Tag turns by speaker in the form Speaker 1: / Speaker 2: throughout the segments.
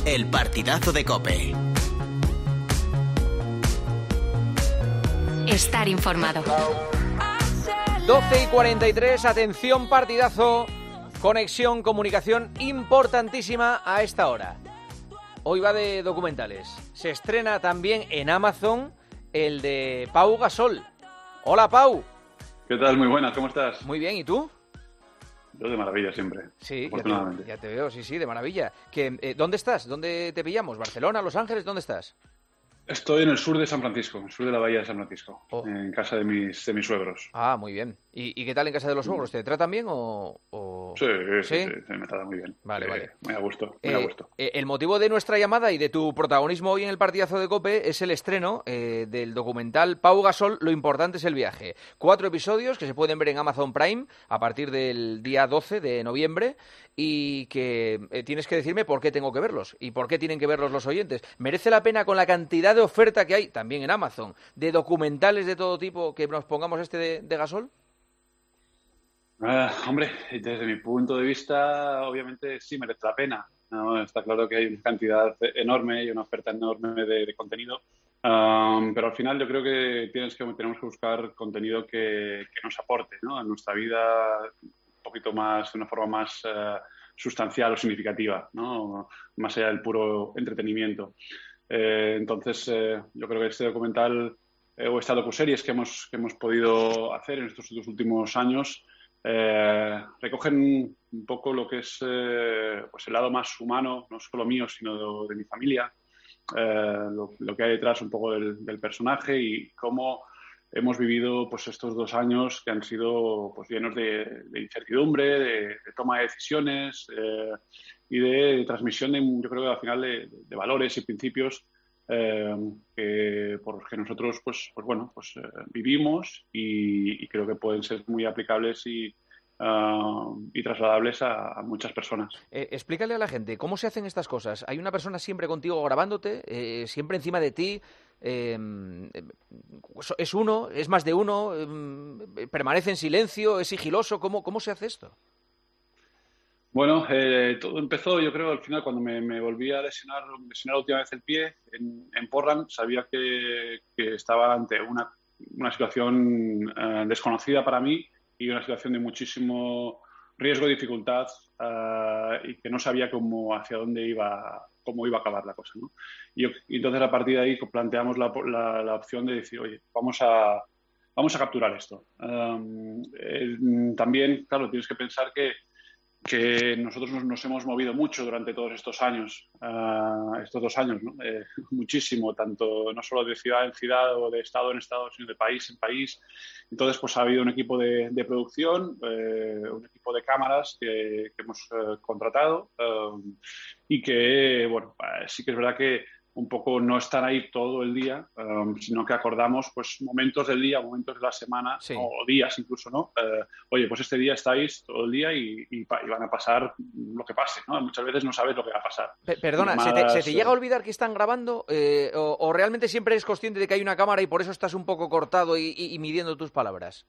Speaker 1: El partidazo de COPE.
Speaker 2: Estar informado.
Speaker 3: 12:43, atención, partidazo, conexión, comunicación importantísima a esta hora. Hoy va de documentales. Se estrena también en Amazon el de Pau Gasol. Hola, Pau.
Speaker 4: ¿Qué tal? Muy buenas, ¿cómo estás?
Speaker 3: Muy bien, ¿y tú?
Speaker 4: Yo de maravilla siempre.
Speaker 3: Sí,
Speaker 4: afortunadamente.
Speaker 3: ya te veo, sí, de maravilla. ¿Dónde estás? ¿Dónde te pillamos? ¿Barcelona, Los Ángeles? ¿Dónde estás?
Speaker 4: Estoy en el sur de San Francisco, en el sur de la bahía de San Francisco,
Speaker 3: Oh.
Speaker 4: en casa de mis suegros.
Speaker 3: Ah, muy bien. ¿Y qué tal en casa de los suegros? ¿Te tratan bien o...?
Speaker 4: Sí, me trata muy bien.
Speaker 3: Vale.
Speaker 4: Muy a gusto.
Speaker 3: El motivo de nuestra llamada y de tu protagonismo hoy en el partidazo de COPE es el estreno del documental Pau Gasol, lo importante es el viaje. 4 episodios que se pueden ver en Amazon Prime a partir del día 12 de noviembre y que tienes que decirme por qué tengo que verlos y por qué tienen que verlos los oyentes. ¿Merece la pena con la cantidad de oferta que hay, también en Amazon, de documentales de todo tipo, que nos pongamos este de Gasol?
Speaker 4: Hombre, desde mi punto de vista, obviamente sí merece la pena, ¿no? Está claro que hay una cantidad enorme y una oferta enorme de contenido, pero al final yo creo que tenemos que buscar contenido que nos aporte, ¿no? En nuestra vida un poquito más, de una forma más sustancial o significativa, ¿no? Más allá del puro entretenimiento. Entonces, yo creo que este documental o esta docuseries que hemos podido hacer en estos dos últimos años recogen un poco lo que es pues el lado más humano, no solo mío, sino de mi familia, lo que hay detrás un poco del personaje y cómo hemos vivido pues estos 2 años que han sido pues llenos de incertidumbre, de toma de decisiones y de transmisión yo creo que al final de valores y principios por los que nosotros vivimos y creo que pueden ser muy aplicables y trasladables a muchas personas.
Speaker 3: Explícale a la gente, ¿cómo se hacen estas cosas? ¿Hay una persona siempre contigo grabándote, siempre encima de ti? ¿Es uno? ¿Es más de uno? ¿Permanece en silencio? ¿Es sigiloso? ¿Cómo se hace esto?
Speaker 4: Bueno, todo empezó, yo creo, al final cuando me volví a lesionar la última vez el pie en Portland. Sabía que estaba ante una situación desconocida para mí y una situación de muchísimo riesgo y dificultad y que no sabía cómo iba a acabar la cosa, ¿no? Y entonces a partir de ahí planteamos la opción de decir, oye, vamos a capturar esto. También, claro, tienes que pensar que nosotros nos hemos movido mucho durante todos estos años, estos 2 años, ¿no? Muchísimo, tanto no solo de ciudad en ciudad o de estado en estado, sino de país en país. Entonces, pues ha habido un equipo de producción, un equipo de cámaras que hemos contratado y que, bueno, sí que es verdad que un poco no están ahí todo el día, sino que acordamos pues momentos del día, momentos de la semana,
Speaker 3: sí,
Speaker 4: o días incluso, ¿no? Oye, pues este día estáis todo el día y van a pasar lo que pase, ¿no? Muchas veces no sabes lo que va a pasar.
Speaker 3: Perdona,
Speaker 4: Llamadas,
Speaker 3: ¿se te llega a olvidar que están grabando o realmente siempre eres consciente de que hay una cámara y por eso estás un poco cortado y midiendo tus palabras?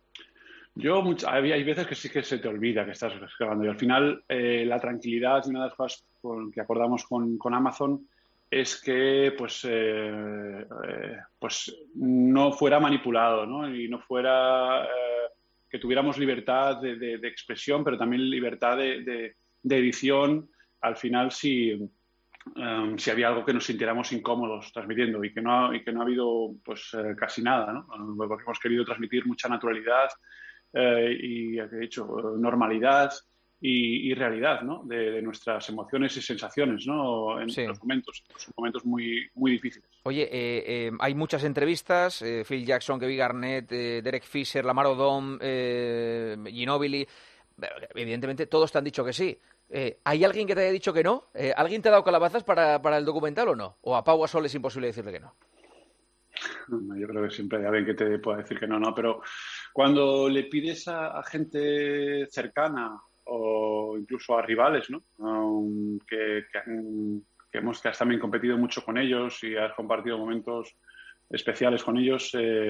Speaker 4: Hay veces que sí que se te olvida que estás grabando y al final la tranquilidad y una de las cosas que acordamos con Amazon es que pues no fuera manipulado, ¿no? Y no fuera que tuviéramos libertad de expresión, pero también libertad de edición. Al final, si había algo que nos sintiéramos incómodos transmitiendo y que no ha habido pues casi nada, ¿no? Porque hemos querido transmitir mucha naturalidad y, de hecho, normalidad y realidad, ¿no? De nuestras emociones y sensaciones, ¿no? En
Speaker 3: Sí.
Speaker 4: los momentos. Son momentos muy, muy difíciles.
Speaker 3: Oye, hay muchas entrevistas, Phil Jackson, Kevin Garnett, Derek Fisher, Lamar Odom, Ginobili. Evidentemente, todos te han dicho que sí. ¿Hay alguien que te haya dicho que no? ¿Alguien te ha dado calabazas para el documental o no? ¿O a Pau Gasol es imposible decirle que no?
Speaker 4: Yo creo que siempre hay alguien que te pueda decir que no, ¿no? Pero cuando le pides a gente cercana o incluso a rivales, ¿no? Que has también competido mucho con ellos y has compartido momentos especiales con ellos,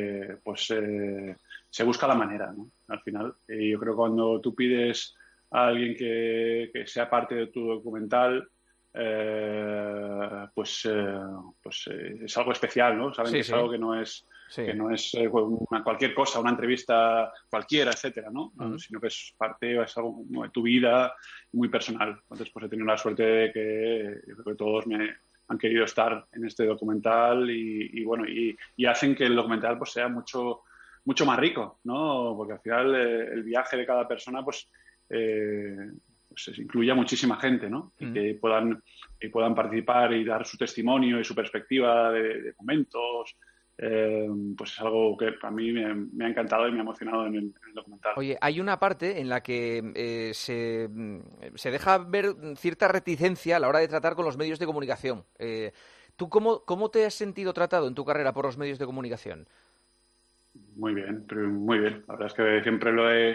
Speaker 4: se busca la manera, ¿no? Al final. Y yo creo que cuando tú pides a alguien que sea parte de tu documental, es algo especial, ¿no? Saben que es algo que no es cualquier cosa, una entrevista cualquiera, etcétera, ¿no? Sino que es es algo de tu vida muy personal. Entonces, pues he tenido la suerte de que yo creo que todos me han querido estar en este documental y hacen que el documental pues sea mucho más rico, ¿no? Porque al final el viaje de cada persona pues incluye a muchísima gente, ¿no? Y que puedan participar y dar su testimonio y su perspectiva de momentos. Pues es algo que a mí me ha encantado y me ha emocionado en el documental.
Speaker 3: Oye, hay una parte en la que se deja ver cierta reticencia a la hora de tratar con los medios de comunicación. ¿Tú cómo te has sentido tratado en tu carrera por los medios de comunicación?
Speaker 4: Muy bien, muy bien. La verdad es que siempre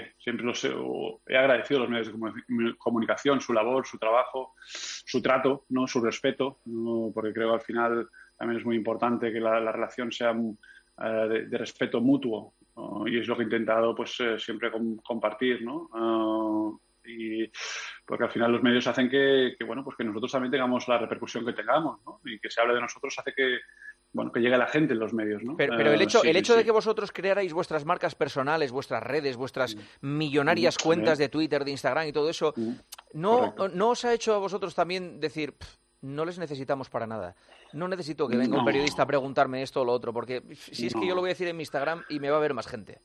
Speaker 4: he agradecido a los medios de comunicación, su labor, su trabajo, su trato, ¿no? Su respeto, ¿no? Porque creo que al final también es muy importante que la relación sea de respeto mutuo, ¿no? Y es lo que he intentado pues siempre compartir, ¿no? Y porque al final los medios hacen que nosotros también tengamos la repercusión que tengamos, ¿no? Y que se hable de nosotros hace que llegue a la gente en los medios, ¿no?
Speaker 3: Pero el hecho de que vosotros crearais vuestras marcas personales, vuestras redes, vuestras millonarias cuentas de Twitter, de Instagram y todo eso, ¿no os ha hecho a vosotros también decir, no les necesitamos para nada? No necesito que venga un periodista a preguntarme esto o lo otro, porque si es que yo lo voy a decir en mi Instagram y me va a ver más gente.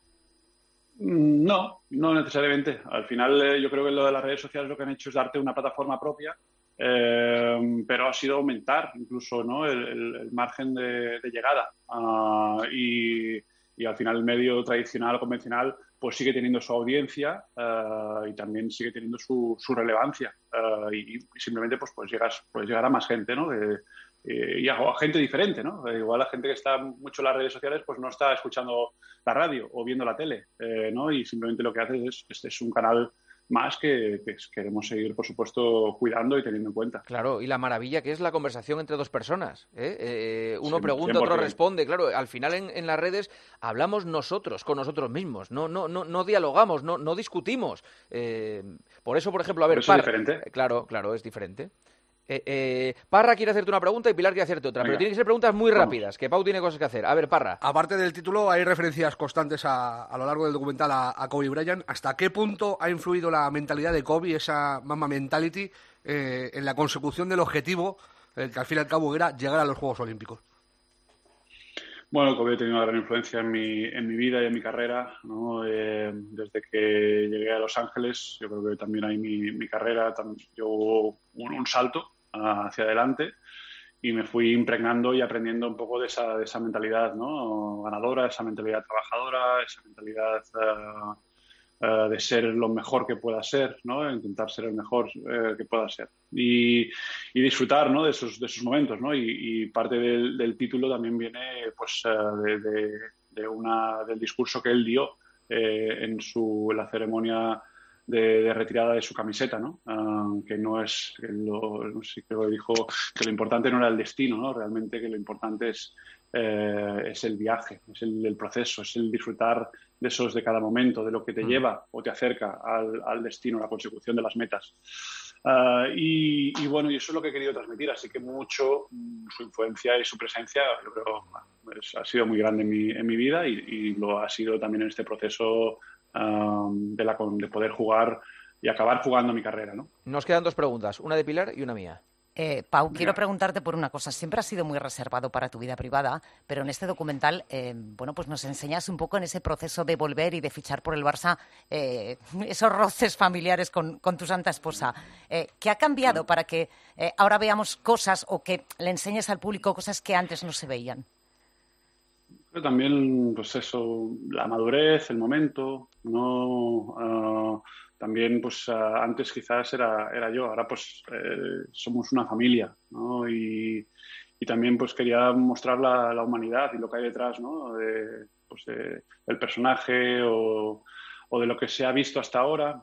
Speaker 4: No necesariamente. Al final yo creo que lo de las redes sociales lo que han hecho es darte una plataforma propia, pero ha sido aumentar incluso, ¿no? el margen de llegada. Y al final el medio tradicional o convencional pues sigue teniendo su audiencia y también sigue teniendo su relevancia. Y simplemente puedes llegar a más gente, ¿no? Y a gente diferente, ¿no? Igual la gente que está mucho en las redes sociales pues no está escuchando la radio o viendo la tele, ¿no? Y simplemente lo que hace es un canal más que queremos seguir, por supuesto, cuidando y teniendo en cuenta.
Speaker 3: Claro, y la maravilla que es la conversación entre dos personas. Uno pregunta,
Speaker 4: 100%.
Speaker 3: Otro responde. Claro, al final en las redes hablamos nosotros con nosotros mismos, no dialogamos, no discutimos. Por eso, por ejemplo, a ver,
Speaker 4: ¿Por eso es diferente?
Speaker 3: Claro, es diferente. Parra quiere hacerte una pregunta y Pilar quiere hacerte otra. Venga. Pero tienen que ser preguntas muy rápidas, que Pau tiene cosas que hacer. A ver, Parra.
Speaker 2: Aparte del título, hay referencias constantes a lo largo del documental a Kobe Bryant. ¿Hasta qué punto ha influido la mentalidad de Kobe, esa Mamba Mentality, en la consecución del objetivo, que al fin y al cabo era llegar a los Juegos Olímpicos?
Speaker 4: Bueno, Kobe ha tenido una gran influencia en mi vida y en mi carrera, ¿no? Desde que llegué a Los Ángeles, yo creo que también ahí mi carrera hubo un salto hacia adelante y me fui impregnando y aprendiendo un poco de esa mentalidad, ¿no? Ganadora, esa mentalidad trabajadora, esa mentalidad de ser lo mejor que pueda ser, ¿no? Intentar ser el mejor que pueda ser y disfrutar, ¿no? de esos momentos, ¿no? Y parte del título también viene pues del discurso que él dio en la ceremonia de retirada de su camiseta, ¿no? Que no es, sí que lo dijo, que lo importante no era el destino, ¿no? Realmente que lo importante es el viaje, es el proceso, es el disfrutar de cada momento, de lo que te lleva o te acerca al destino, a la consecución de las metas. Y eso es lo que he querido transmitir, así que mucho su influencia y su presencia, yo creo, ha sido muy grande en mi vida y lo ha sido también en este proceso de poder jugar y acabar jugando mi carrera, ¿no?
Speaker 3: Nos quedan dos preguntas, una de Pilar y una mía.
Speaker 5: Pau, quiero preguntarte por una cosa. Siempre has sido muy reservado para tu vida privada, pero en este documental, pues nos enseñas un poco en ese proceso de volver y de fichar por el Barça, esos roces familiares con tu santa esposa. ¿Qué ha cambiado para que ahora veamos cosas o que le enseñes al público cosas que antes no se veían?
Speaker 4: Pero también, pues eso, la madurez, el momento, ¿no? También, pues antes quizás era yo, ahora pues somos una familia, ¿no? Y también pues quería mostrar la humanidad y lo que hay detrás, ¿no? Del personaje o de lo que se ha visto hasta ahora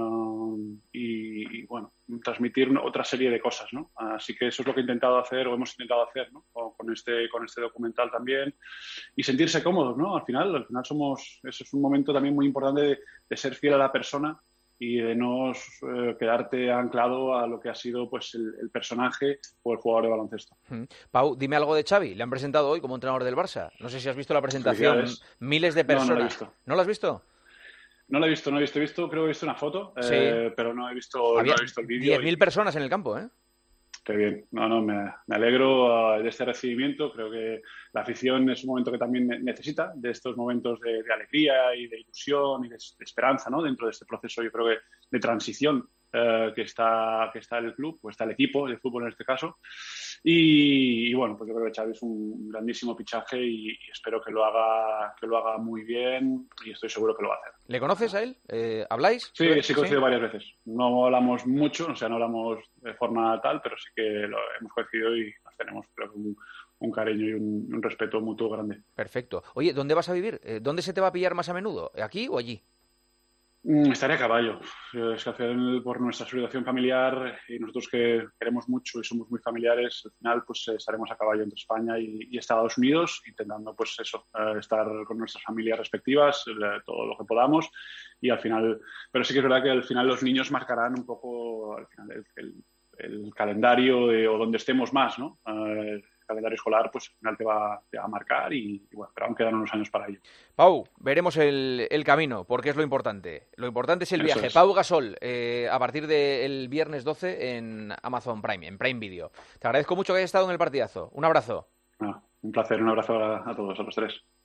Speaker 4: y transmitir otra serie de cosas, ¿no? Así que eso es lo que he intentado hacer o hemos intentado hacer, ¿no? Con este documental también y sentirse cómodos, ¿no? Al final eso es un momento también muy importante de ser fiel a la persona y de no quedarte anclado a lo que ha sido pues el personaje o el jugador de baloncesto.
Speaker 3: Pau, dime algo de Xavi. Le han presentado hoy como entrenador del Barça. No sé si has visto la presentación. Miles de personas.
Speaker 4: No lo he visto.
Speaker 3: ¿No lo has visto?
Speaker 4: No lo he visto, creo que he visto una foto,
Speaker 3: Sí.
Speaker 4: Pero no he visto el vídeo.
Speaker 3: 10.000 personas en el campo, ¿eh?
Speaker 4: Qué bien. Me alegro de este recibimiento. Creo que la afición es un momento que también necesita de estos momentos de alegría y de ilusión y de esperanza, ¿no? Dentro de este proceso, yo creo que de transición que está el club, o está el equipo de fútbol en este caso. Y bueno, pues yo creo que Xavi es un grandísimo fichaje y espero que lo haga muy bien y estoy seguro que lo va a hacer.
Speaker 3: ¿Le conoces a él? ¿Habláis?
Speaker 4: Sí, he conocido varias veces. No hablamos mucho, o sea, no hablamos de forma tal, pero sí que lo hemos coincidido y nos tenemos, creo que un cariño y un respeto mutuo grande.
Speaker 3: Perfecto. Oye, ¿dónde vas a vivir? ¿Dónde se te va a pillar más a menudo? ¿Aquí o allí?
Speaker 4: Estaré a caballo. Es que al final, por nuestra situación familiar y nosotros que queremos mucho y somos muy familiares, al final pues estaremos a caballo entre España y Estados Unidos, intentando pues eso, estar con nuestras familias respectivas, todo lo que podamos. Y al final, pero sí que es verdad que al final los niños marcarán un poco al final el calendario o donde estemos más, ¿no? El calendario escolar pues al final te va a marcar y bueno, pero aún quedan unos años para ello.
Speaker 3: Pau, veremos el camino, porque es lo importante. Lo importante es el viaje.
Speaker 4: Es.
Speaker 3: Pau Gasol, a partir del viernes 12 en Amazon Prime, en Prime Video. Te agradezco mucho que hayas estado en el partidazo. Un abrazo.
Speaker 4: Un placer, un abrazo a todos, a los tres.